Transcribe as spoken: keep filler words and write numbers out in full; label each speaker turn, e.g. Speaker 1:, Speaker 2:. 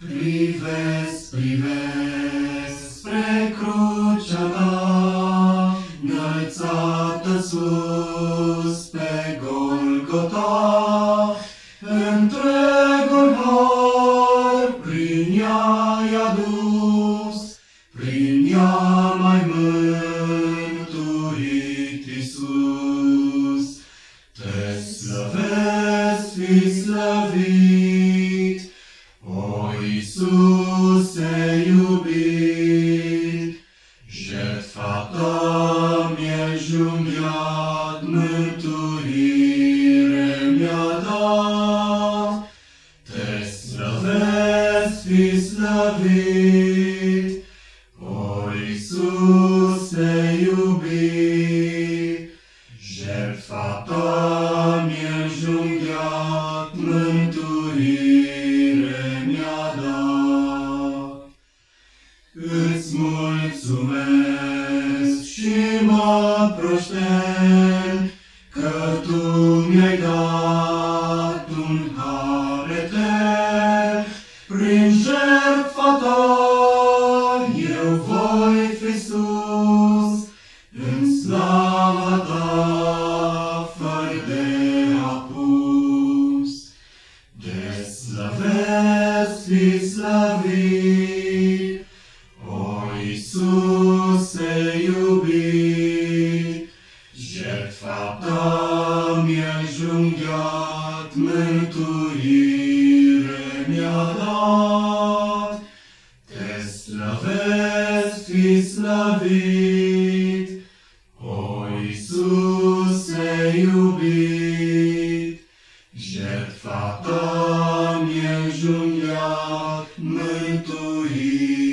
Speaker 1: Privesc, privesc spre crucea ta, înălțată sus pe Golgota. Întregul har prin ea i-a dus, prin ea m-ai mântuit, Iisus. Te slăvesc, fii slăvit, o Iisuse iubit. Jertfa ta mi-e junghiat, mântuire mi-a dat. Te slăvesc, fii slăvit, o Iisuse iubit. Jertfa ta mi-e junghiat, mântuire mi-a dat. Îți mulțumesc și mă proșten că tu mi-ai dat un har etern. Prin jertfa ta eu voi fi sus, în slava ta fără de apus. Te slăvesc, fii slăvit, o Iisuse iubit. Jertfa ta mi-a junghiat, mântuire mi-a dat. Te slăvesc, fii slăvit, o Iisuse iubit. Jertfa ta mi-a junghiat, mântuire